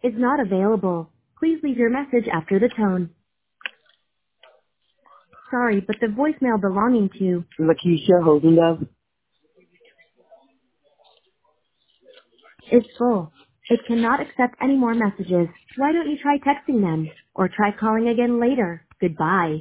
is not available. Please leave your message after the tone. Sorry, but the voicemail belonging to Lakeisha Holdendove. is full. It cannot accept any more messages. Why don't you try texting them? Or try calling again later. Goodbye.